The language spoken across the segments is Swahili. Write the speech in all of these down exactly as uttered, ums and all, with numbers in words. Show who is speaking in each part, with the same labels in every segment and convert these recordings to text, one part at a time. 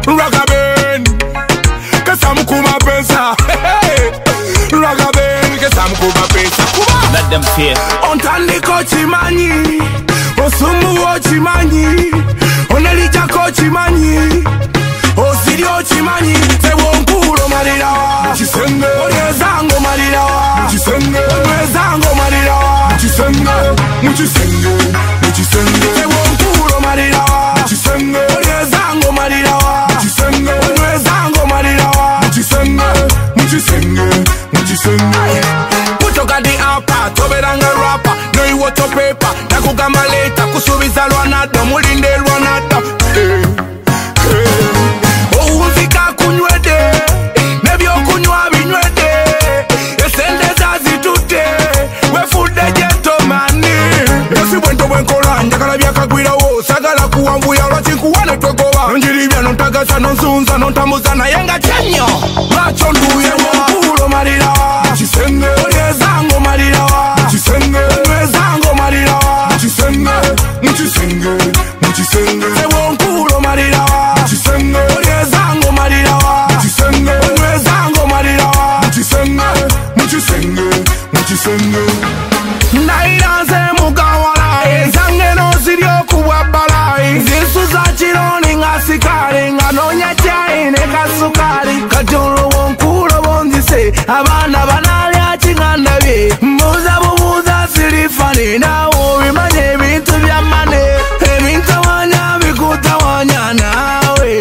Speaker 1: Ragaben Kasamu kuma pensa Ragaben Kasamu kuma pensa
Speaker 2: Let them fear.
Speaker 1: Ontandi kochi mani Osumu ochi mani Onelija kochi mani Osiri ochi mani Sewo nkuro marira Chisenge Onyezango marira Chisenge Onyezango marira Chisenge Muchisenge Muchisenge Sewo nkuro marira Chisenge Onyezango marira Chisenge Onyezango marira Chisenge Muchisenge Muchisenge Kutoka di apa Toberanga rapa No iwoto paper Nakugamba leta Kusubiza lwanada Mulinde lwanada Hey Ouzika kunywede Nebyo kunywa binywede Esende zazi tute Wefude gentlemani Yesi bwento bwenkola Njagala byakagwira wo Sagala kuwambuya Lwachikuwane twegoba Njiribya nontagasa nonsunza Nontamuza nayenga chenyo Lwacho nduye mwakulo marira Chisenge Onyezango marira Chisenge Onyezango marira Chisenge Muchisenge Muchisenge Sewo nkulo marira Chisenge Onyezango marira Chisenge Onyezango marira Chisenge Muchisenge Muchisenge Nairanze mugawala Zange no zirio kuwabala Zisu za chironi nga sikari Nga nonya chai ne kasukari Kajolo wonkulo wonzise Abana banali achinganda bie Mbuza bubuza silifani Na uwimanye bintu vya mane Ebintu wanya bikuta wanya nawe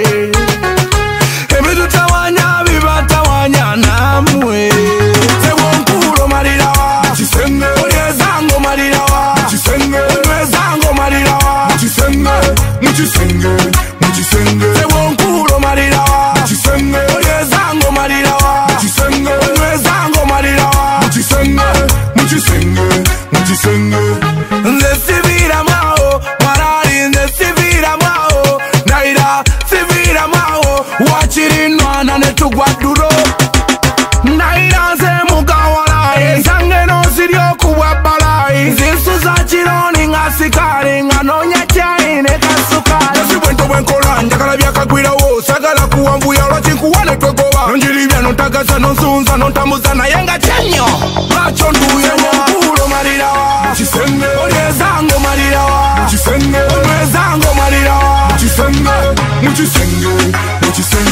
Speaker 1: Ebitu tawanya bibata wanya namwe Sewo nkulo marira Chisenge Onyezango marira Chisenge Onyezango marira Chisenge Muchisenge Muchisenge Sewo nkulo marira Chisenge Onyezango marira Chisenge Onyezango marira Chisenge Muchisenge Muchisenge Nze sivira mao Marari nze sivira mao Naira sivira mao Wachirinwa na netugwa duro Naira nze mugawala Zange no zirio kuwabala Zisu za chironi nga sikari Nga nonya chai ne kasukari Yesi bwento bwenkola Njagala byakagwira wo Sagala kuwambuya Lwachikuwane twegoba Njiribya nontagasa nonsunza Nontamuza nayenga chenyo Lwacho nduye mwakulo marira Chisenge Onyezango marira Chisenge Onyezango marira Chisenge Muchisenge Muchisenge